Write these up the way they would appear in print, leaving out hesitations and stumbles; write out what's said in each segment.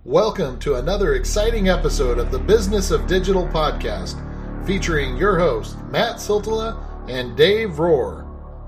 Welcome to another exciting episode of the Business of Digital podcast, featuring your hosts, Matt Siltala and Dave Rohr.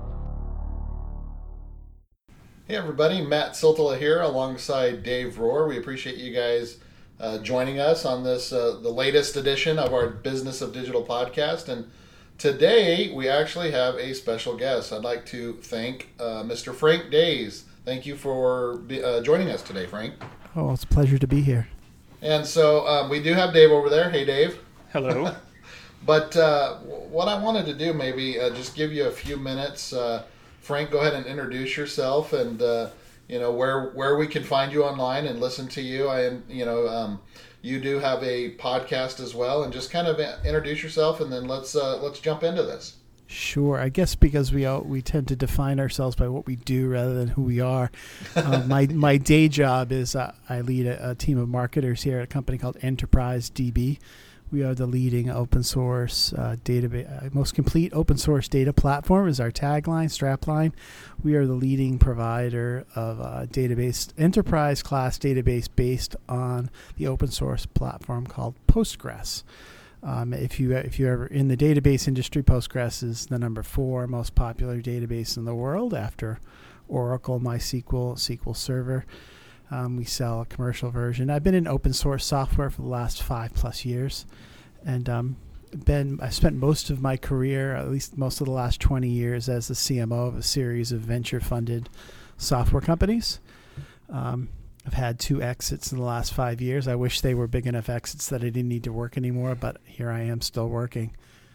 Hey everybody, Matt Siltala here alongside Dave Rohr. We appreciate you guys joining us on this, the latest edition of our Business of Digital podcast. And today we actually have a special guest. I'd like to thank Mr. Frank Days. Thank you for joining us today, Frank. Oh, it's a pleasure to be here. And so we do have Dave over there. Hey, Dave. Hello. But what I wanted to do, maybe just give you a few minutes. Frank, go ahead and introduce yourself, and where we can find you online and listen to you. You do have a podcast as well, and just kind of introduce yourself, and then let's jump into this. Sure. I guess because we tend to define ourselves by what we do rather than who we are. My day job is I lead a team of marketers here at a company called Enterprise DB. We are the leading open source database, most complete open source data platform is our tagline, strapline. We are the leading provider of database, enterprise class database based on the open source platform called Postgres. If you're ever in the database industry, Postgres is the number 4 most popular database in the world after Oracle, MySQL, SQL Server. We sell a commercial version. I've been in open source software for the last 5+ years, and I spent most of my career, at least most of the last 20 years, as the CMO of a series of venture-funded software companies. I've had 2 exits in the last 5 years. I wish they were big enough exits that I didn't need to work anymore, but here I am still working.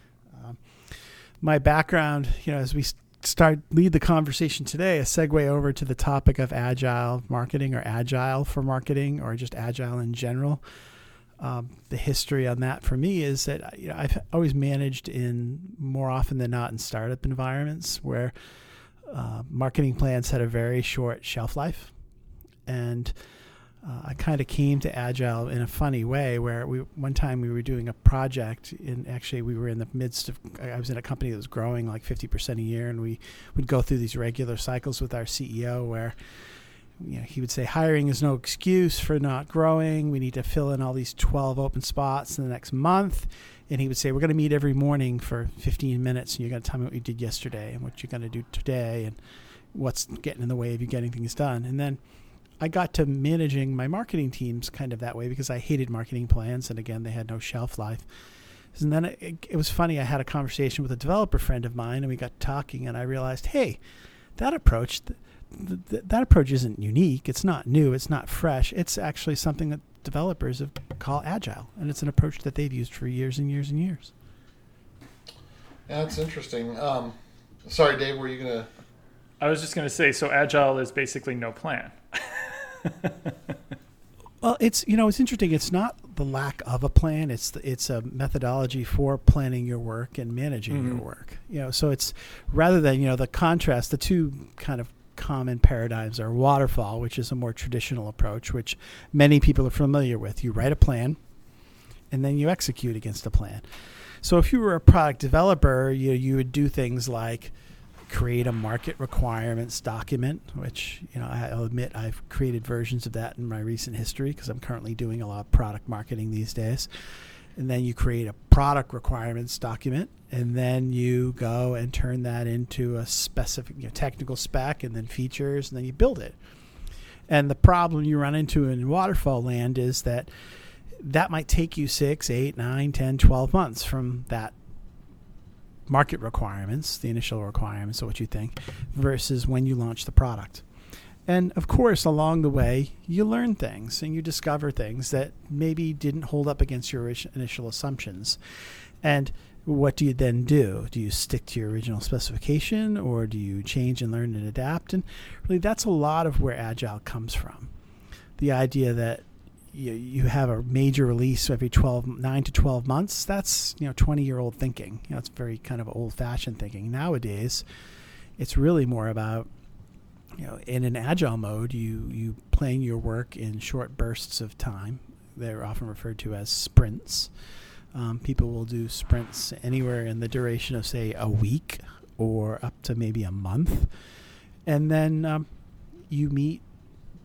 My background, as we lead the conversation today, a segue over to the topic of agile marketing or agile for marketing or just agile in general. The history on that for me is that I've always managed more often than not in startup environments where marketing plans had a very short shelf life. And I kind of came to Agile in a funny way where one time we were doing a project, and actually we were in the midst of, I was in a company that was growing like 50% a year, and we would go through these regular cycles with our CEO where he would say hiring is no excuse for not growing. We need to fill in all these 12 open spots in the next month. And he would say, we're going to meet every morning for 15 minutes, and you're going to tell me what you did yesterday and what you're going to do today and what's getting in the way of you getting things done. And then I got to managing my marketing teams kind of that way because I hated marketing plans. And again, they had no shelf life. And then it was funny. I had a conversation with a developer friend of mine, and we got talking, and I realized, hey, that approach isn't unique. It's not new. It's not fresh. It's actually something that developers call agile. And it's an approach that they've used for years and years and years. Yeah, that's interesting. Sorry, Dave, were you going to? I was just going to say, so agile is basically no plan. Well, it's interesting. It's not the lack of a plan. It's a methodology for planning your work and managing your work. So it's rather than the contrast. The two kind of common paradigms are waterfall, which is a more traditional approach, which many people are familiar with. You write a plan, and then you execute against a plan. So if you were a product developer, you would do things like create a market requirements document, which, I'll admit I've created versions of that in my recent history because I'm currently doing a lot of product marketing these days. And then you create a product requirements document, and then you go and turn that into a specific technical spec and then features, and then you build it. And the problem you run into in waterfall land is that might take you 6, 8, 9, 10, 12 months from that market requirements, the initial requirements of what you think, versus when you launch the product. And of course, along the way, you learn things and you discover things that maybe didn't hold up against your initial assumptions. And what do you then do? Do you stick to your original specification, or do you change and learn and adapt? And really, that's a lot of where Agile comes from. The idea that you have a major release every 9 to 12 months. That's 20-year-old thinking. It's very kind of old-fashioned thinking. Nowadays, it's really more about in an agile mode, you plan your work in short bursts of time. They're often referred to as sprints. People will do sprints anywhere in the duration of, say, a week or up to maybe a month, and then you meet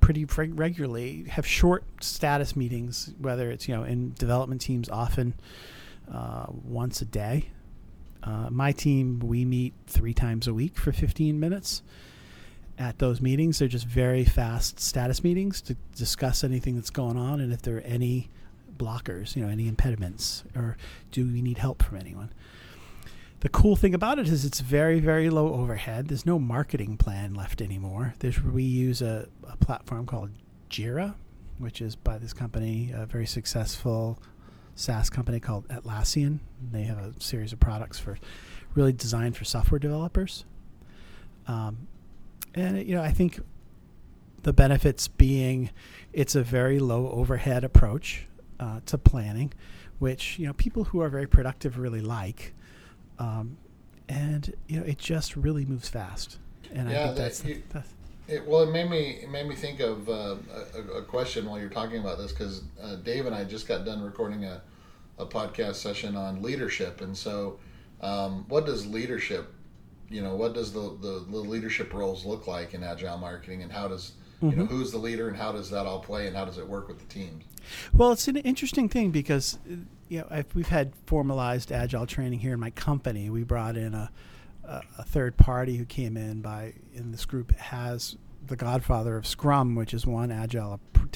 pretty regularly, have short status meetings, whether it's, in development teams, often once a day. My team, we meet 3 times a week for 15 minutes. At those meetings, they're just very fast status meetings to discuss anything that's going on and if there are any blockers, any impediments, or do we need help from anyone. The cool thing about it is it's very, very low overhead. There's no marketing plan left anymore. We use a platform called Jira, which is by this company, a very successful SaaS company called Atlassian. They have a series of products really designed for software developers. I think the benefits being it's a very low overhead approach to planning, which, people who are very productive really like. It just really moves fast. And I think it made me think of a question while you're talking about this, because Dave and I just got done recording a podcast session on leadership, and so what does leadership, what does the leadership roles look like in agile marketing, and how does who's the leader, and how does that all play, and how does it work with the teams? Well, it's an interesting thing because we've had formalized agile training here in my company. We brought in a third party who came in this group has the godfather of Scrum, which is one agile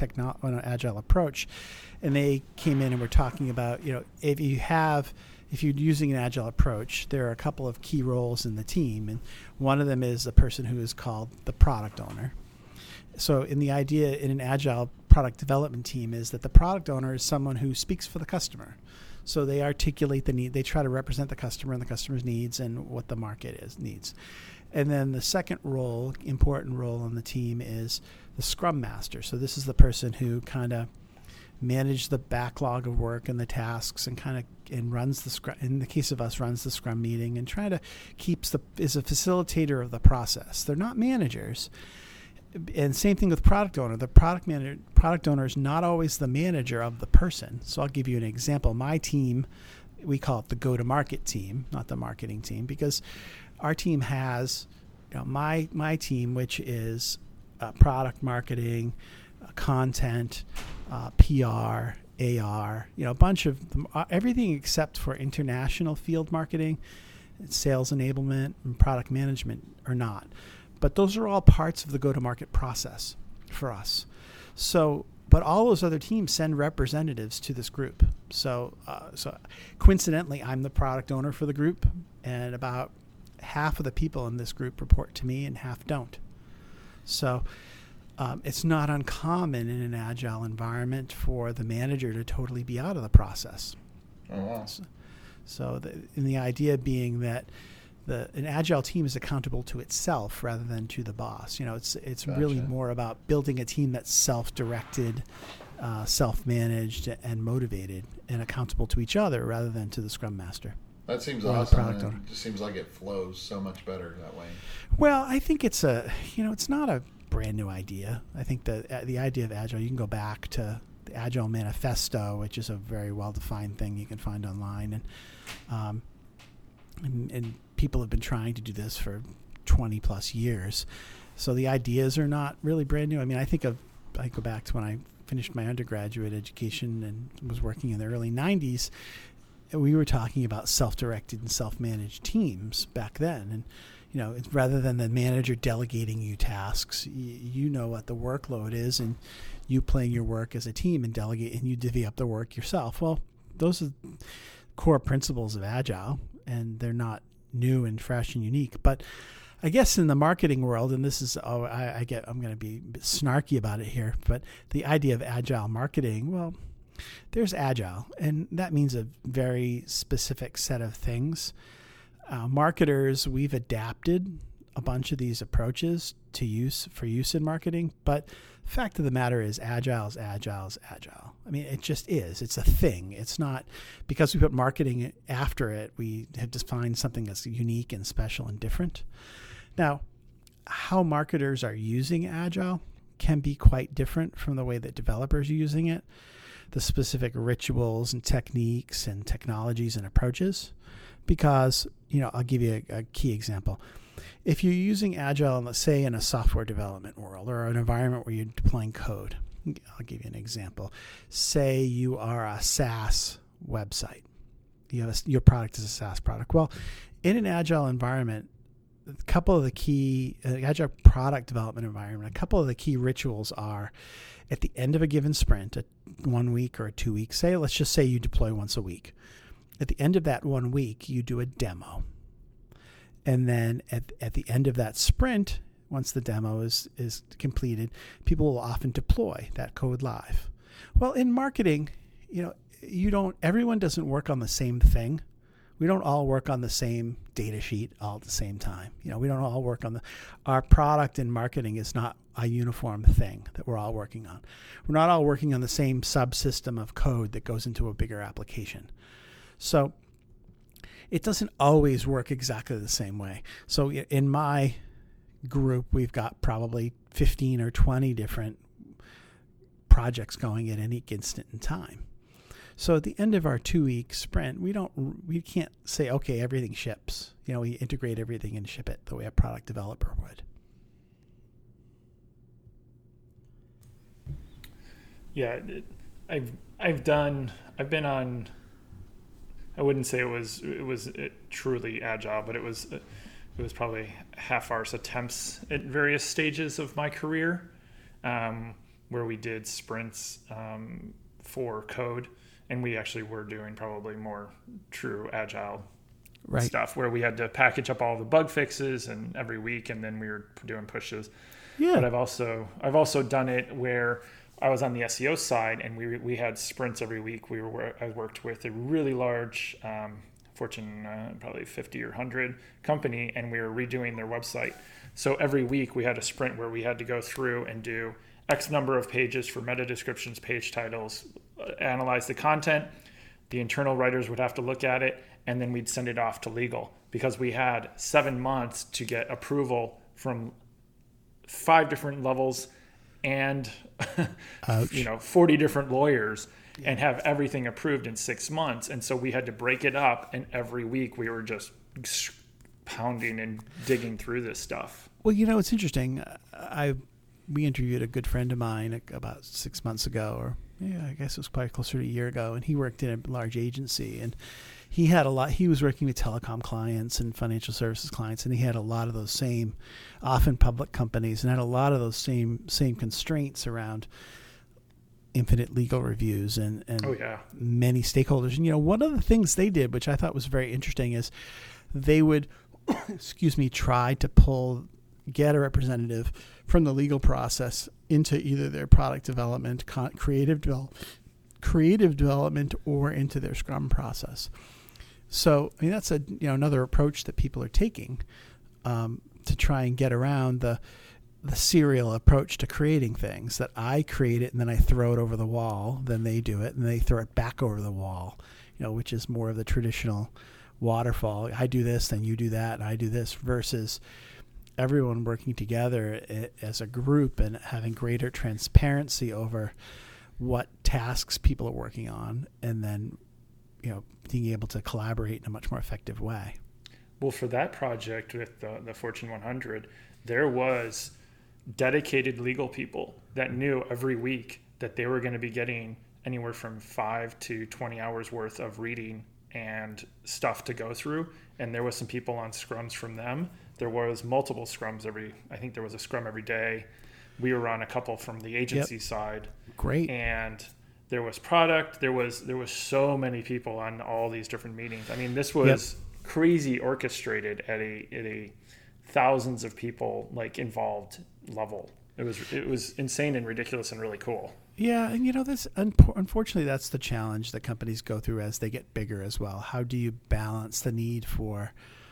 approach, and they came in and were talking about if you're using an agile approach, there are a couple of key roles in the team, and one of them is the person who is called the product owner. So in the idea in an agile product development team is that the product owner is someone who speaks for the customer. So they articulate the need, they try to represent the customer and the customer's needs and what the market needs. And then the second important role on the team is the Scrum Master. So this is the person who kind of manages the backlog of work and the tasks and runs the Scrum, in the case of us, runs the Scrum meeting and is a facilitator of the process. They're not managers. And same thing with product owner. The product owner is not always the manager of the person. So I'll give you an example. My team, we call it the go-to-market team, not the marketing team, because our team has, my team, which is product marketing, content, PR, AR, a bunch of them, everything except for international field marketing, sales enablement, and product management are not. But those are all parts of the go-to-market process for us. So, but all those other teams send representatives to this group. So coincidentally, I'm the product owner for the group, and about half of the people in this group report to me and half don't. So it's not uncommon in an agile environment for the manager to totally be out of the process. Oh, wow. So the idea being that an agile team is accountable to itself rather than to the boss. It's Gotcha. Really more about building a team that's self-directed, self-managed, and motivated, and accountable to each other rather than to the Scrum Master. That seems or awesome. product owner. It just seems like it flows so much better that way. Well, I think it's it's not a brand new idea. I think the idea of agile, you can go back to the Agile Manifesto, which is a very well-defined thing you can find online, and people have been trying to do this for 20 plus years. So the ideas are not really brand new. I mean, I go back to when I finished my undergraduate education and was working in the early 90s. And we were talking about self-directed and self-managed teams back then. And, it's rather than the manager delegating you tasks, you know what the workload is, and you playing your work as a team and you divvy up the work yourself. Well, those are core principles of Agile, and they're not new and fresh and unique. But I guess in the marketing world, and this is, I'm going to be a bit snarky about it here, but the idea of agile marketing, well, there's agile, and that means a very specific set of things. Marketers, we've adapted a bunch of these approaches for use in marketing, but the fact of the matter is agile is agile is agile. I mean, it just is. It's a thing. It's not because we put marketing after it, we have defined something that's unique and special and different. Now, how marketers are using agile can be quite different from the way that developers are using it. The specific rituals and techniques and technologies and approaches, because, I'll give you a key example. if you're using Agile, let's say in a software development world or an environment where you're deploying code, I'll give you an example. Say you are a SaaS website. Your product is a SaaS product. Well, in an Agile environment, a couple of the key Agile product development environment, a couple of the key rituals are at the end of a given sprint, a 1 week or a 2 week, let's just say you deploy once a week. At the end of that 1 week, you do a demo. And then at the end of that sprint, once the demo is completed, people will often deploy that code live. Well, in marketing, everyone doesn't work on the same thing. We don't all work on the same data sheet all at the same time. We don't all work on our product in marketing is not a uniform thing that we're all working on. We're not all working on the same subsystem of code that goes into a bigger application. So it doesn't always work exactly the same way. So in my group, we've got probably 15 or 20 different projects going at any instant in time. So at the end of our 2 week sprint, we can't say, okay, everything ships. We integrate everything and ship it the way a product developer would. Yeah, I've been on. I wouldn't say it was truly agile, but it was probably half-arse attempts at various stages of my career, where we did sprints for code, and we actually were doing probably more true agile stuff, where we had to package up all the bug fixes and every week, and then we were doing pushes. Yeah. But I've also done it where I was on the SEO side, and we had sprints every week. I worked with a really large Fortune probably 50 or 100 company, and we were redoing their website. So every week we had a sprint where we had to go through and do X number of pages for meta descriptions, page titles, analyze the content. The internal writers would have to look at it, and then we'd send it off to legal, because we had 7 months to get approval from 5 different levels and 40 different lawyers and have everything approved in 6 months. And so we had to break it up, and every week we were just pounding and digging through this stuff. Well, it's interesting. We interviewed a good friend of mine about 6 months ago, or I guess it was probably closer to a year ago, and he worked in a large agency, and he was working with telecom clients and financial services clients, and he had a lot of those same, often public companies, and had a lot of those same constraints around infinite legal reviews and many stakeholders. And one of the things they did, which I thought was very interesting, is they would try to get a representative from the legal process into either their product development, creative development, or into their Scrum process. So that's another approach that people are taking to try and get around the serial approach to creating things, that I create it and then I throw it over the wall, then they do it and they throw it back over the wall, which is more of the traditional waterfall. I do this, then you do that, and I do this, versus everyone working together as a group and having greater transparency over what tasks people are working on, and then being able to collaborate in a much more effective way. Well, for that project with the Fortune 100, there was dedicated legal people that knew every week that they were going to be getting anywhere from 5 to 20 hours worth of reading and stuff to go through. And there was some people on scrums from them. There was multiple scrums I think there was a scrum every day. We were on a couple from the agency side. Great. And there was product. There was so many people on all these different meetings. I mean, this was crazy orchestrated at a thousands of people involved level. It was insane and ridiculous and really cool. Yeah, and this unfortunately that's the challenge that companies go through as they get bigger as well. How do you balance the need for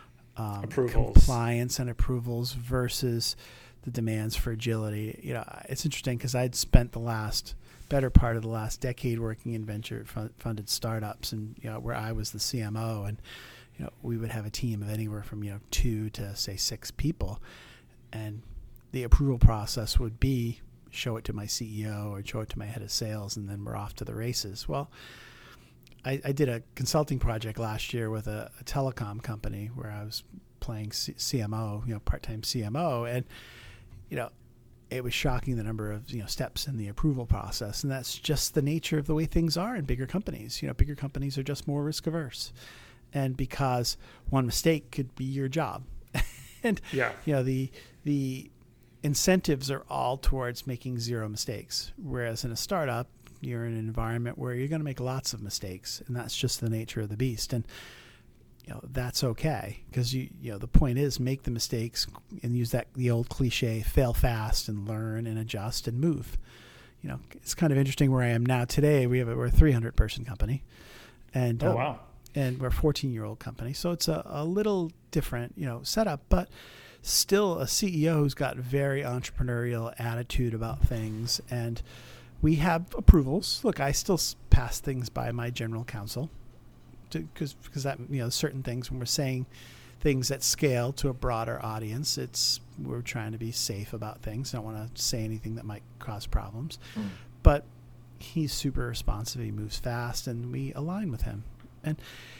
compliance and approvals versus the demands for agility? It's interesting because I'd spent the better part of the last decade working in venture funded startups, and where I was the CMO, and we would have a team of anywhere from 2 to say 6 people, and the approval process would be show it to my CEO or show it to my head of sales, and then we're off to the races. Well, I did a consulting project last year with a telecom company where I was playing CMO, part-time CMO, and it was shocking the number of steps in the approval process, and that's just the nature of the way things are in bigger companies. Bigger companies are just more risk averse, and because one mistake could be your job, and the incentives are all towards making zero mistakes. Whereas in a startup, you're in an environment where you're going to make lots of mistakes, and that's just the nature of the beast. And that's okay, because the point is make the mistakes and use the old cliche, fail fast and learn and adjust and move. It's kind of interesting where I am now today. We're a 300 person company, and wow, and we're a 14-year-old company, so it's a little different setup, but still a CEO who's got very entrepreneurial attitude about things, and we have approvals. Look, I still pass things by my general counsel, because that certain things, when we're saying things that scale to a broader audience, we're trying to be safe about things. I don't want to say anything that might cause problems. But he's super responsive. He moves fast, and we align with him. And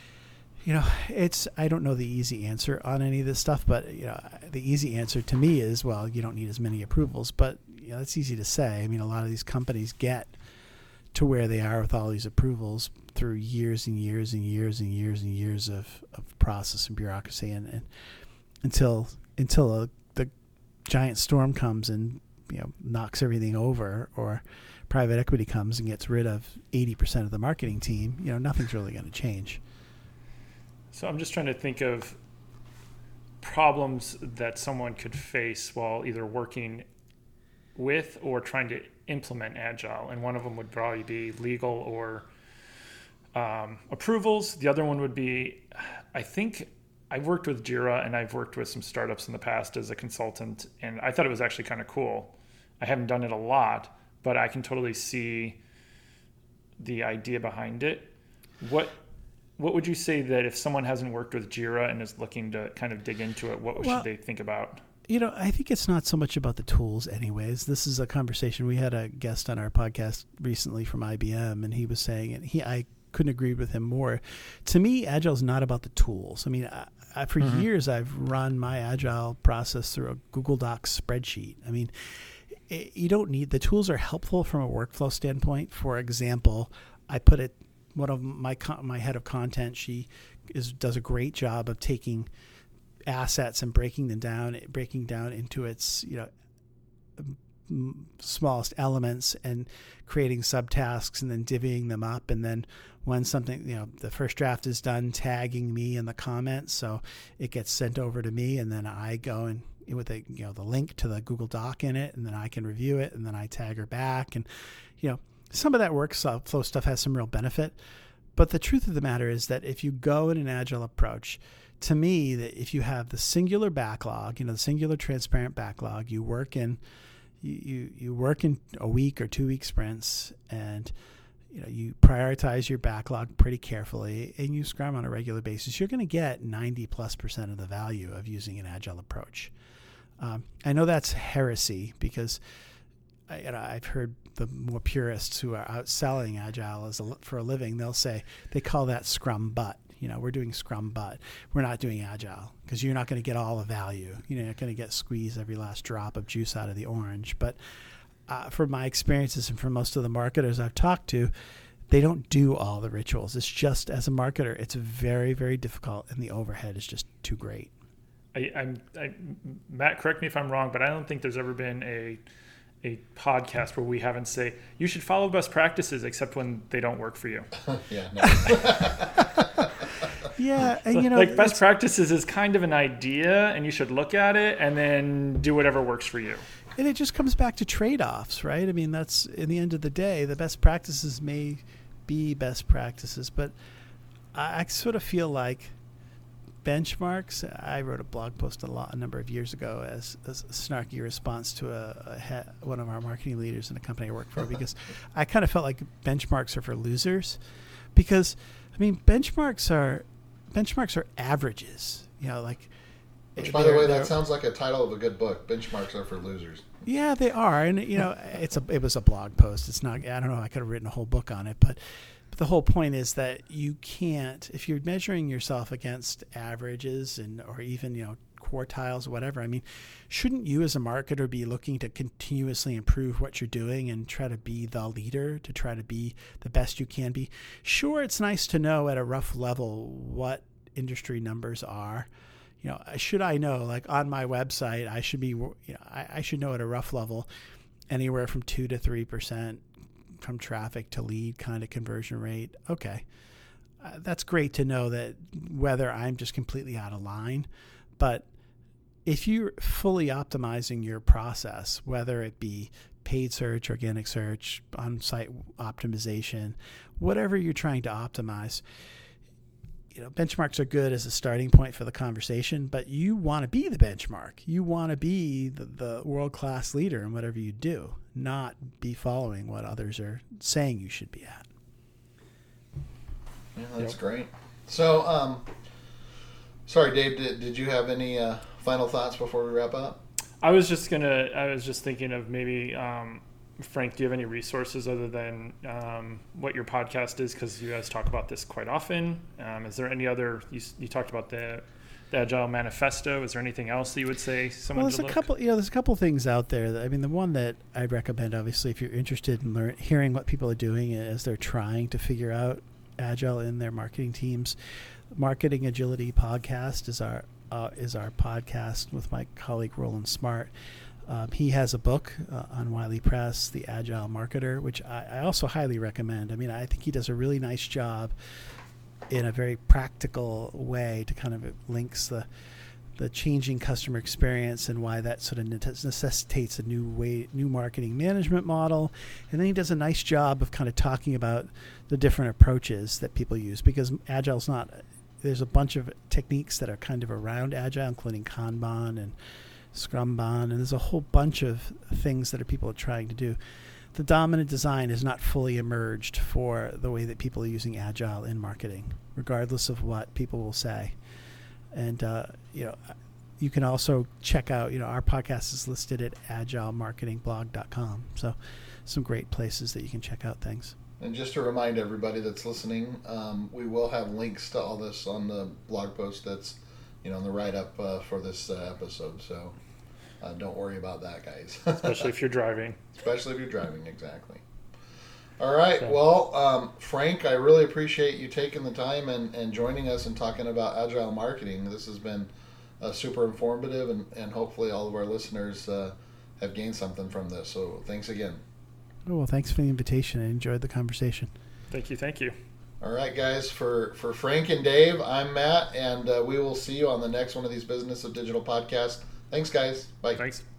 I don't know the easy answer on any of this stuff, but the easy answer to me is, well, you don't need as many approvals. But that's easy to say. I mean, a lot of these companies get to where they are with all these approvals through years and years and years and years and years of process and bureaucracy, and until the giant storm comes and knocks everything over, or private equity comes and gets rid of 80% of the marketing team, nothing's really going to change. So I'm just trying to think of problems that someone could face while either working with or trying to implement Agile, and one of them would probably be legal or approvals. The other one would be, I think I've worked with Jira, and I've worked with some startups in the past as a consultant, and I thought it was actually kind of cool. I haven't done it a lot, but I can totally see the idea behind it. What would you say that if someone hasn't worked with Jira and is looking to kind of dig into it, what should they think about? I think it's not so much about the tools anyways. This is a conversation. We had a guest on our podcast recently from IBM, and he was saying, and I couldn't agree with him more. To me, Agile is not about the tools. I mean, for years, I've run my Agile process through a Google Docs spreadsheet. I mean, you don't need, the tools are helpful from a workflow standpoint. For example, I put it, one of my head of content, she does a great job of taking assets and breaking down into its smallest elements and creating subtasks and then divvying them up, and then when something the first draft is done, tagging me in the comments, so it gets sent over to me, and then I go and with the link to the Google Doc in it, and then I can review it, and then I tag her back, and some of that workflow stuff has some real benefit. But the truth of the matter is that if you go in an Agile approach, to me, that if you have the singular backlog, the singular transparent backlog, you work in a week or 2 week sprints, and you prioritize your backlog pretty carefully, and you scrum on a regular basis, you're going to get 90+% of the value of using an Agile approach. I know that's heresy, because I've heard the more purists who are out selling Agile for a living, they call that Scrum butt. We're doing Scrum butt. We're not doing Agile, because you're not going to get all the value. You're not going to squeeze every last drop of juice out of the orange. But from my experiences and from most of the marketers I've talked to, they don't do all the rituals. It's just, as a marketer, it's very, very difficult, and the overhead is just too great. Matt, correct me if I'm wrong, but I don't think there's ever been a podcast where we haven't say you should follow best practices, except when they don't work for you. Yeah. No. Yeah, and best practices is kind of an idea, and you should look at it and then do whatever works for you. And it just comes back to trade-offs, right? I mean, that's, in the end of the day, the best practices may be best practices, but I sort of feel like benchmarks. I wrote a blog post a number of years ago as a snarky response to one of our marketing leaders in a company I work for, because I kind of felt like benchmarks are for losers, because benchmarks are averages. Which, by the way, that sounds like a title of a good book. Benchmarks are for losers. Yeah, they are, and it was a blog post. It's not. I don't know. I could have written a whole book on it, but the whole point is that you can't, if you're measuring yourself against averages or even quartiles or whatever. I mean, shouldn't you as a marketer be looking to continuously improve what you're doing and try to be the leader, to try to be the best you can be? Sure, it's nice to know at a rough level what industry numbers are. Should I know, like on my website, I should be, I should know at a rough level anywhere from 2 to 3% from traffic to lead kind of conversion rate. Okay. That's great to know that, whether I'm just completely out of line. But if you're fully optimizing your process, whether it be paid search, organic search, on-site optimization, whatever you're trying to optimize, benchmarks are good as a starting point for the conversation, but you want to be the benchmark. You want to be the world-class leader in whatever you do, not be following what others are saying you should be at. Yeah, that's great. So, sorry, Dave, did you have any final thoughts before we wrap up? I was just thinking of maybe, Frank, do you have any resources other than what your podcast is? Because you guys talk about this quite often. Is there any other? You talked about the Agile Manifesto. Is there anything else that you would say someone should look? There's a couple things out there. The one that I'd recommend, obviously, if you're interested in hearing what people are doing as they're trying to figure out Agile in their marketing teams, Marketing Agility Podcast is our podcast with my colleague Roland Smart. He has a book on Wiley Press, The Agile Marketer, which I also highly recommend. I mean, I think he does a really nice job in a very practical way to kind of links the changing customer experience and why that sort of necessitates a new marketing management model. And then he does a nice job of kind of talking about the different approaches that people use, because Agile's not, there's a bunch of techniques that are kind of around Agile, including Kanban and Scrumban, and there's a whole bunch of things that people are trying to do. The dominant design is not fully emerged for the way that people are using Agile in marketing, regardless of what people will say. And you can also check out, our podcast is listed at agilemarketingblog.com. So some great places that you can check out things. And just to remind everybody that's listening, we will have links to all this on the blog post that's in the write-up for this episode. So don't worry about that, guys. Especially if you're driving. Especially if you're driving, exactly. All right. So, well, Frank, I really appreciate you taking the time and joining us and talking about Agile marketing. This has been super informative, and hopefully all of our listeners have gained something from this. So thanks again. Oh, well, thanks for the invitation. I enjoyed the conversation. Thank you. All right, guys, for Frank and Dave, I'm Matt, and we will see you on the next one of these Business of Digital podcasts. Thanks, guys. Bye. Thanks.